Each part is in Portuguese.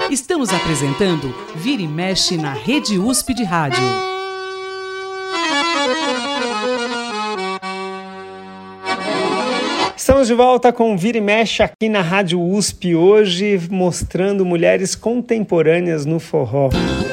Estamos apresentando Vira e Mexe na Rede USP de Rádio. Estamos de volta com Vira e Mexe aqui na Rádio USP, hoje mostrando mulheres contemporâneas no forró.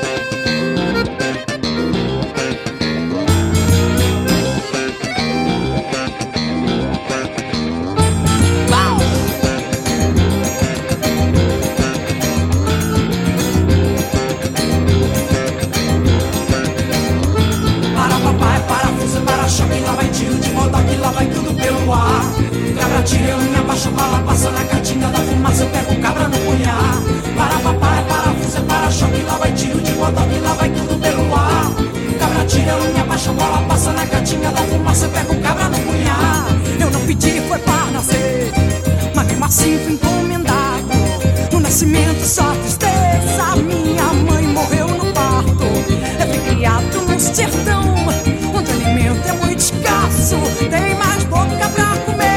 Tira unha, baixa bala, passa na catinga da fumaça, eu pego cabra no punhar. Para papai, parafuso, para-choque, lá vai tiro de bodoque, lá vai tudo pelo ar. Cabra tira unha, baixa bala, passa na catinga da fumaça, eu pego cabra no punhar. Eu não pedi, foi pra nascer, mas mesmo assim fui encomendado. No nascimento só tristeza, minha mãe morreu no parto. Eu fui criado num sertão, onde o alimento é muito escasso. Tem mais boca pra comer.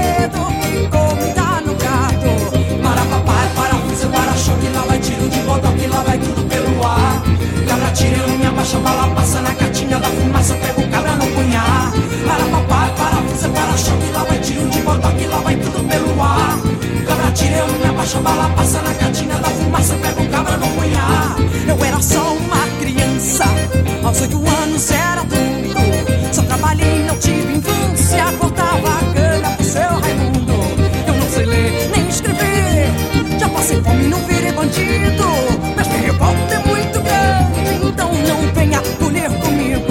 Lá vai tudo pelo ar. Cabra tira unha, baixa bala, passa na catinha da fumaça, pega o cabra no punhar. Para papai, parafuso, para-choque, lá vai tiro de bodoque, lá vai tudo pelo ar. Cabra tira unha, baixa bala, passa na catinha da fumaça, pega o cabra no punhar. Eu era só uma criança, aos 8 anos era adulto. Só trabalhei, não tive infância, cortava a cana pro seu Raimundo. Eu não sei ler nem escrever, já passei fome, não virei bandido. Mas minha revolta é muito grande, então não venha colher comigo.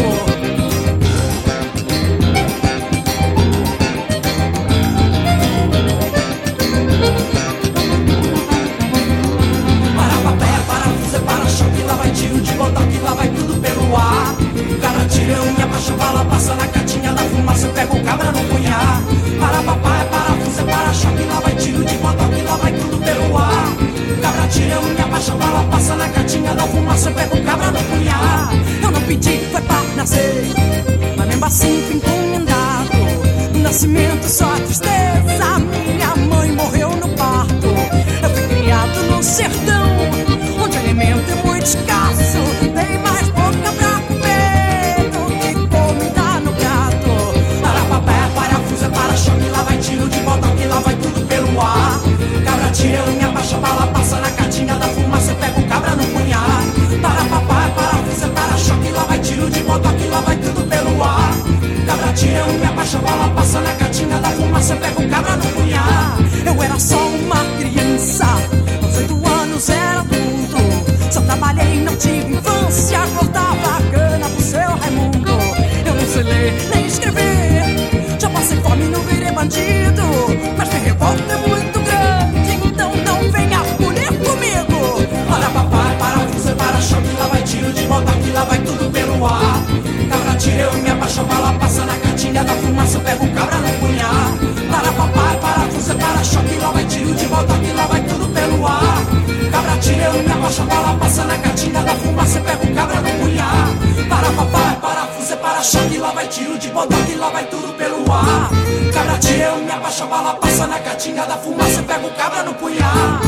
Para papel, parafuso, para-choque, lá vai tiro de bodoque, lá vai tudo pelo ar. Cabra tira unha, baixa bala, passa na catinha da fumaça, eu pego o cabra no punhar. Para papai, parafuso, para-choque, lá vai tiro de bodoque, lá vai tudo pelo ar. Cabra tira unha, baixa bala, passa na catinha da fumaça, eu pego o cabra no punhar. Eu não pedi, foi pra nascer, mas mesmo assim fui encomendado. No nascimento só tristeza, minha mãe morreu no parto. Eu fui criado no sertão, onde o alimento é muito escasso. Tem mais boca pra comer do que comida no prato. Para papel, parafuso, para-choque, lá vai tiro de bodoque, lá vai tudo pelo ar. Cabra tira unha, baixa bala, passa na catinha da fumaça, eu pego o cabra no punhar. Para papai, parafuso, para-choque, lá vai tiro de bodoque, lá vai tudo pelo ar. Cabra tira unha, baixa bala, passa na catinha da fumaça, eu pego o cabra no punhar. Eu era só uma criança, aos 8 anos era adulto. Só trabalhei, não tive infância, cortava a cana pro seu Raimundo. Eu não sei ler nem escrever, já passei fome, não virei bandido. Mas minha revolta é muito grande, então não venha colher comigo. Para papai, parafuso, para-choque, lá vai tiro de bodoque, lá vai tudo pelo ar. Cabra tira unha, baixa bala, passa na catinha da fumaça, eu pego o cabra no punhar. Para papai, parafuso, para-choque, lá vai tiro de bodoque, lá vai tudo pelo ar. Cabra tira unha, baixa bala, passa na catinha da fumaça, eu pego o cabra no punhar. Para papai, parafuso, para-choque, lá vai tiro de bodoque, lá vai tudo pelo ar. Cabra tira unha, baixa bala, passa na catinha da fumaça, eu pego o cabra no punhar.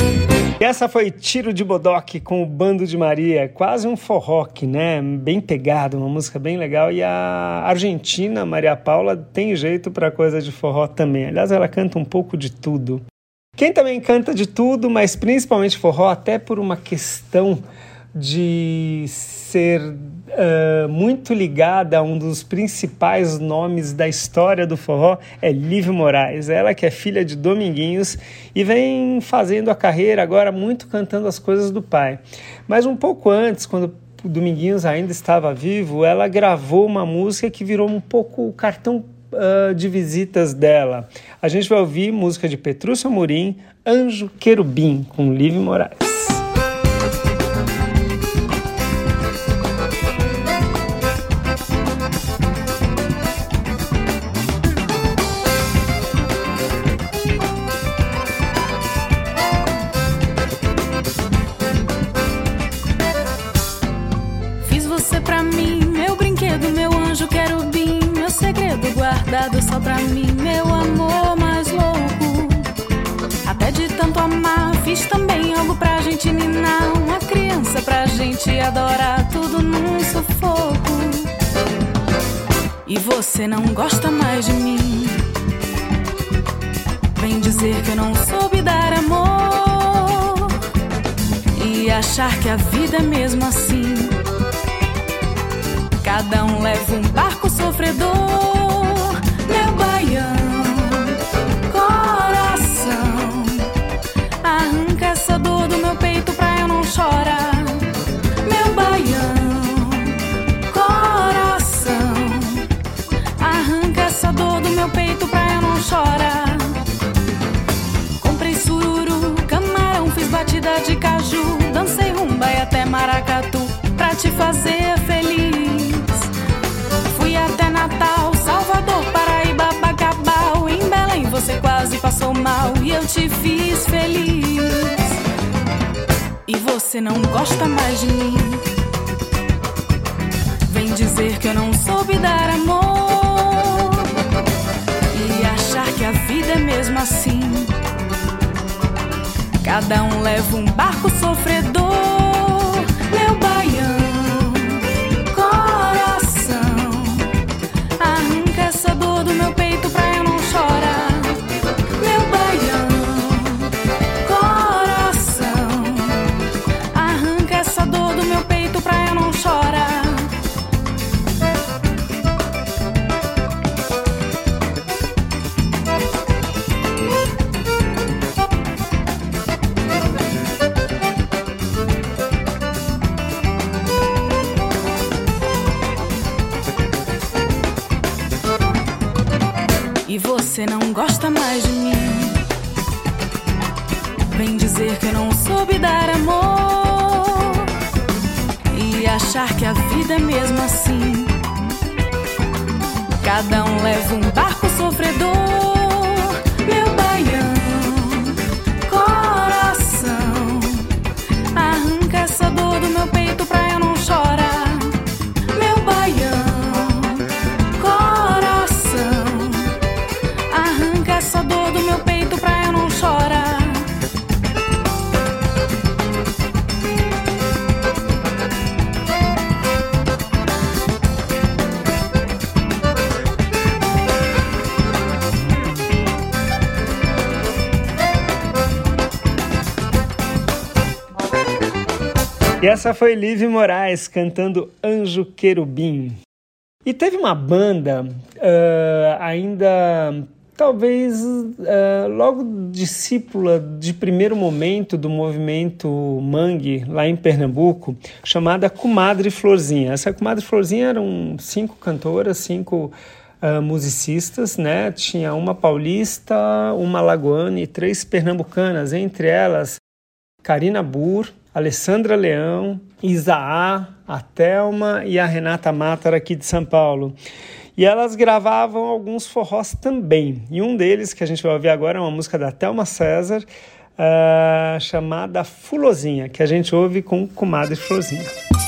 E essa foi Tiro de Bodoque com o Bando de Maria, quase um forroque, né? Bem pegado, uma música bem legal. E a argentina, Maria Paula, tem jeito para coisa de forró também. Aliás, ela canta um pouco de tudo. Quem também canta de tudo, mas principalmente forró, até por uma questão de ser muito ligada a um dos principais nomes da história do forró, é Lívia Moraes. Ela que é filha de Dominguinhos e vem fazendo a carreira agora muito cantando as coisas do pai. Mas um pouco antes, quando o Dominguinhos ainda estava vivo, ela gravou uma música que virou um pouco o cartão de visitas dela. A gente vai ouvir música de Petrúcio Amorim, Anjo Querubim, com Lívia Moraes. Guardado só pra mim, meu amor mais louco. Até de tanto amar, Quis também algo pra gente ninar, uma criança pra gente adorar, tudo num sufoco. E você não gosta mais de mim, vem dizer que eu não soube dar amor e achar que a vida é mesmo assim. Cada um leva um barco sofredor, meu baião, coração, arranca essa dor do meu peito pra eu não chorar. Meu baião, coração, arranca essa dor do meu peito pra eu não chorar. Comprei sururu, camarão, fiz batida de caju, dancei rumba e até maracatu pra te fazer feliz. Fui até Natal, Salvador, Paraíba, Bacabal, em Belém você quase passou mal e eu te fiz feliz. E você não gosta mais de mim, vem dizer que eu não soube dar amor e achar que a vida é mesmo assim. Cada um leva um barco sofredor, meu baião, coração, arranca essa dor do meu peito pra eu não chorar. Meu baião, coração, arranca essa dor do meu peito pra eu não chorar. E você não gosta mais de mim, vem dizer que eu não soube dar amor e achar que a vida é mesmo assim. Cada um leva um barco sofredor, meu baião, coração, arranca essa dor do meu peito pra eu não chorar. Meu baião, coração, arranca essa dor do meu peito pra eu não chorar. E essa foi Livy Moraes cantando Anjo Querubim. E teve uma banda ainda, talvez logo discípula de primeiro momento do movimento Mangue, lá em Pernambuco, chamada Comadre Florzinha. Essa Comadre Florzinha eram 5 cantoras, 5 musicistas, né? Tinha uma paulista, uma alagoana e 3 pernambucanas, entre elas Karina Burr, Alessandra Leão, Isaá, a Thelma e a Renata Mátara aqui de São Paulo. E elas gravavam alguns forrós também. E um deles, que a gente vai ouvir agora, é uma música da Thelma César, chamada Fulozinha, que a gente ouve com Comadre Florzinha.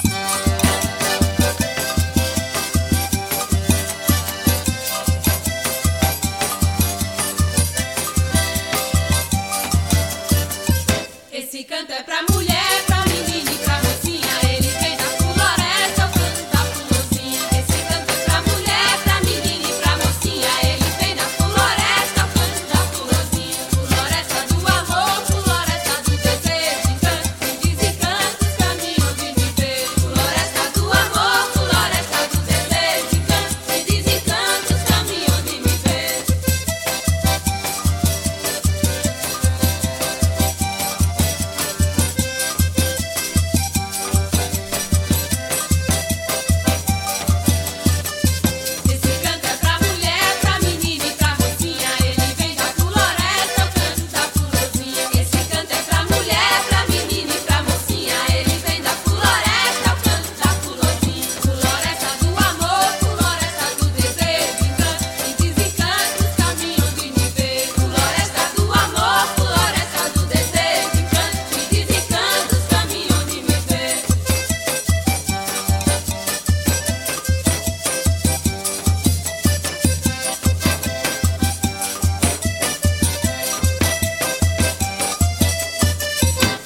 Esse canto é pra mulher, pra menina e pra mocinha. Ele vem da floresta, o canto da fulozinha. Esse canto é pra mulher, pra menina e pra mocinha. Ele vem da floresta, o canto da fulozinha. Floresta do amor, floresta do desejo. Encanto e desencantos, caminho de viver. Floresta do amor, floresta do desejo. Encanto e desencantos, caminho de viver.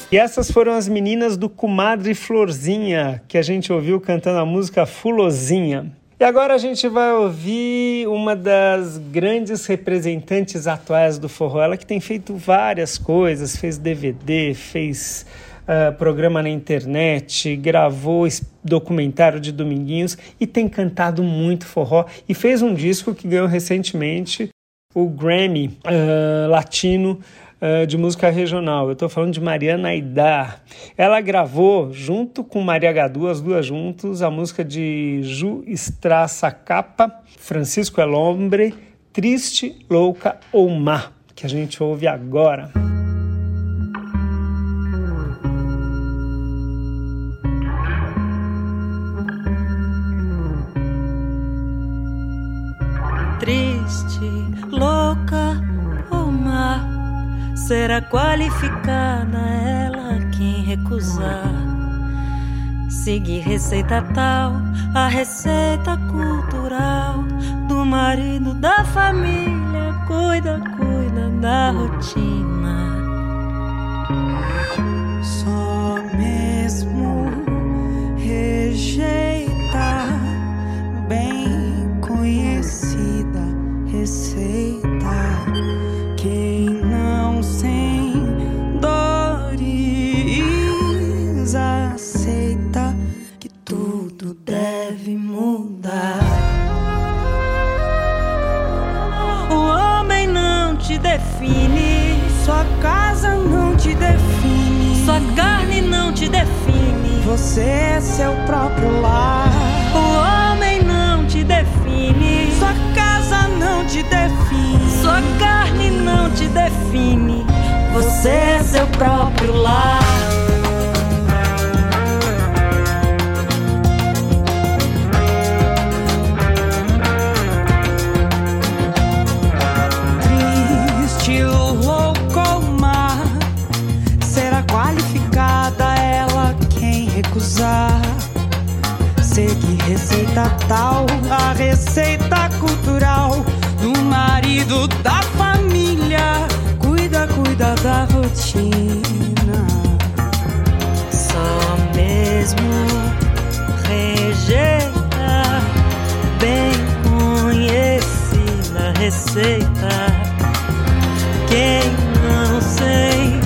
E essas foram as meninas do Comadre Florzinha, que a gente ouviu cantando a música Fulozinha. E agora a gente vai ouvir uma das grandes representantes atuais do forró. Ela que tem feito várias coisas, fez DVD, fez programa na internet, gravou documentário de Dominguinhos e tem cantado muito forró. E fez um disco que ganhou recentemente o Grammy Latino de música regional. Eu estou falando de Mariana Aidar. Ela gravou, junto com Maria Gadu, as duas juntos, a música de Ju Estraça Capa, Francisco El Hombre, Triste, Louca ou Má, que a gente ouve agora. Triste, louca ou má, será qualificada ela quem recusar. Seguir receita tal, a receita cultural do marido da família, cuida da rotina. Só mesmo rejeita bem conhecida receita. Quem não sem dores aceita que tudo deve mudar. O homem não te define, sua casa não te define, sua carne não te define, você é seu próprio lar. O homem não te define, sua casa não te define, sua carne não te define, você é seu próprio lar. Triste, louco ou má, será qualificada ela quem recusar. Seguir receita tal, a receita cultural do marido da família, cuida da rotina. Só mesmo rejeita bem conhecida receita. Quem não sem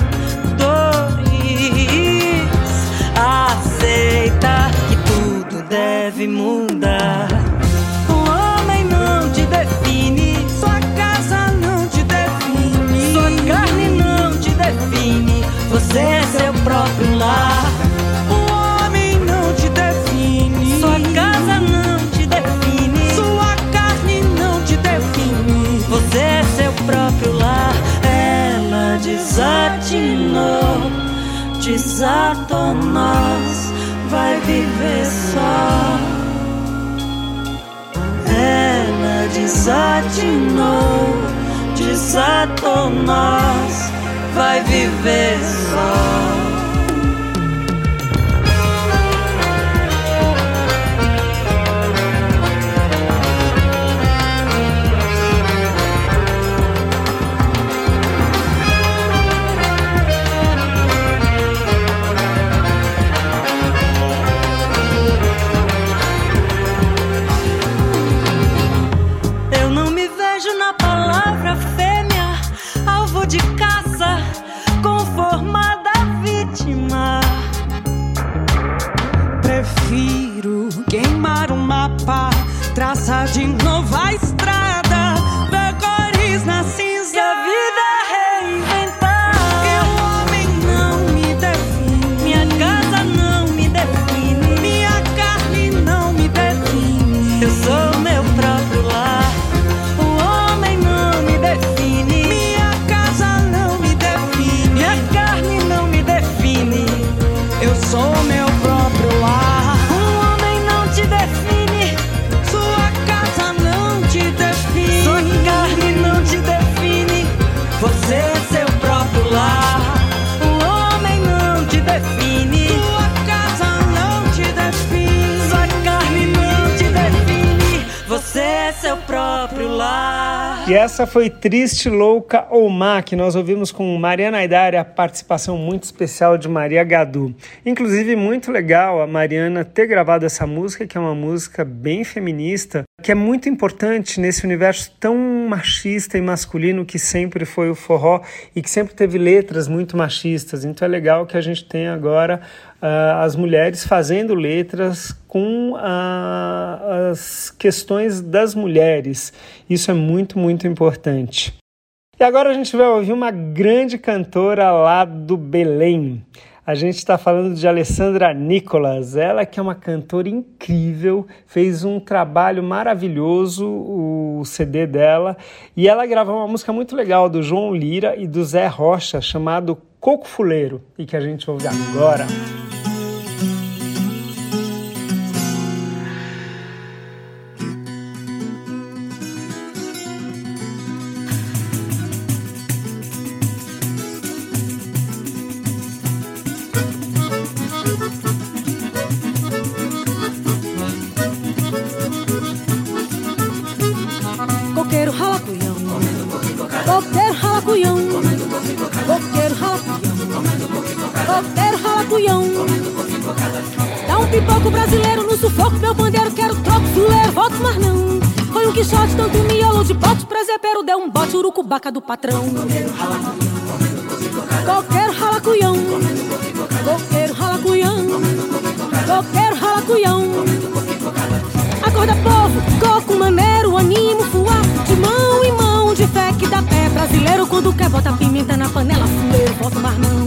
dores aceita que tudo deve mudar. O homem não te define, sua casa não te define, sua carne não te define, você é seu próprio lar. O homem não te define, sua casa não te define, sua carne não te define, você é seu próprio lar. Ela desatinou, desatou nós, vai viver só. Ela desatinou, desatou nós, vai viver só. Na palavra fêmea, alvo de caça, conformada vítima. Prefiro queimar um mapa, traçar de novo a estrada, ver cores na cinza, a vida reinventar. E o homem não me define, minha casa não me define, minha carne não me define, eu sou meu próprio lar. Eu sou meu próprio lar. Um homem não te define, sua casa não te define, sua carne não te define, você é seu próprio lar. Um homem não te define, sua casa não te define, sua carne não te define, você é seu próprio lar. E essa foi Triste, Louca ou Má, que nós ouvimos com Mariana Aidar, a participação muito especial de Maria Gadu. Inclusive, muito legal a Mariana ter gravado essa música, que é uma música bem feminista, que é muito importante nesse universo tão machista e masculino que sempre foi o forró e que sempre teve letras muito machistas. Então é legal que a gente tenha agora as mulheres fazendo letras com as questões das mulheres. Isso é muito, muito importante. E agora a gente vai ouvir uma grande cantora lá do Belém. A gente está falando de Alessandra Nicolas, ela que é uma cantora incrível, fez um trabalho maravilhoso, o CD dela, e ela gravou uma música muito legal do João Lira e do Zé Rocha, chamado Coco Fuleiro, e que a gente ouve agora. Coqueiro rala cunhão, coqueiro rala cunhão, coqueiro rala cunhão, coqueiro rala cunhão. Dá um pipoco brasileiro no sufoco, meu bandeiro, quero troco, fuleiro, voto mas não. Foi um quixote, tanto miolo de bote, presepero deu um bote, urucubaca do patrão. Coqueiro rala cunhão, coqueiro rala cunhão, coqueiro rala cunhão. Acorda povo, coco maneiro, animo, fuá, de mão em mão, de fé que dá pé. Brasileiro quando quer bota pimenta na panela, fuleiro, voto mas não.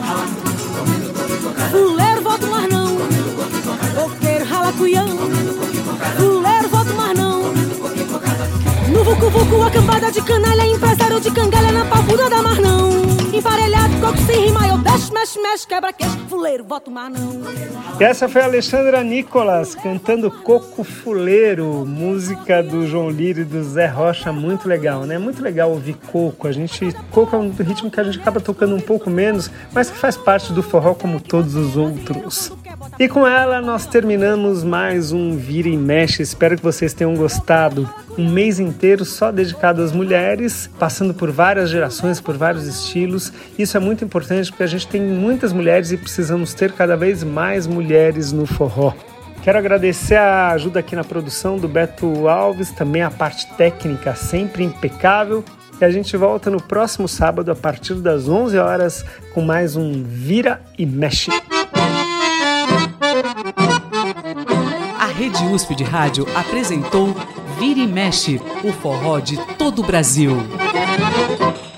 Fuleiro, voto mas não. Coqueiro rala cunhão, fuleiro, voto mas não. No vucu vucu, a cambada de canalha, empresário de cangalha na papuda da mar não. Emparelhado, coco sem rima, eu deixo, mexe, mexe, quebra queixo, fuleiro, voto mas não. E essa foi a Alessandra Nicolas cantando Coco Fuleiro, música do João Lira e do Zé Rocha, muito legal, né? Muito legal ouvir coco. Coco é um ritmo que a gente acaba tocando um pouco menos, mas que faz parte do forró como todos os outros. E com ela nós terminamos mais um Vira e Mexe. Espero que vocês tenham gostado. Um mês inteiro só dedicado às mulheres, passando por várias gerações, por vários estilos. Isso é muito importante porque a gente tem muitas mulheres e precisamos ter cada vez mais mulheres no forró. Quero agradecer a ajuda aqui na produção do Beto Alves, também a parte técnica sempre impecável. E a gente volta no próximo sábado a partir das 11 horas com mais um Vira e Mexe. A Rede USP de Rádio apresentou Vira e Mexe, o forró de todo o Brasil.